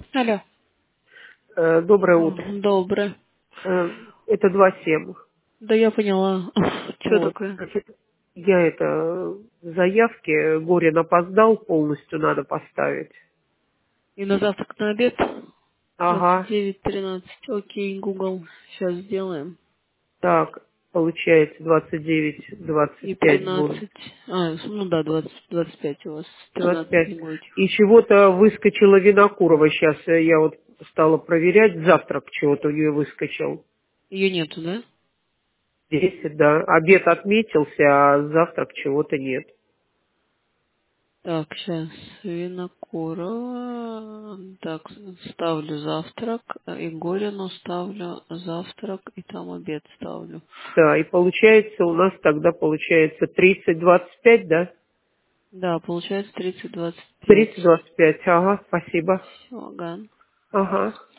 Алло. Доброе утро. Доброе. Это 2.7. Да я поняла. Что Вот. такое? Значит, я в заявке Горин опоздал, полностью надо поставить. И на завтрак на обед? Ага. 29:13. Окей, Google. Сейчас сделаем. Так, получается И 29-25 будет. 13. Ну да, 20-25 у вас. 13 25. не будете. И чего-то выскочила Винокурова. Сейчас я вот стала проверять. Завтрак чего-то у нее выскочил. Ее нету, да? 10, да. Обед отметился, а завтрак чего-то нет. Так, сейчас. Винокурова. Так, ставлю завтрак. И Горину ставлю завтрак. И там обед ставлю. Да, и получается у нас тогда получается 30-25, да? Да, получается 30-25. 30-25, ага, спасибо. Все, Ган. Ага.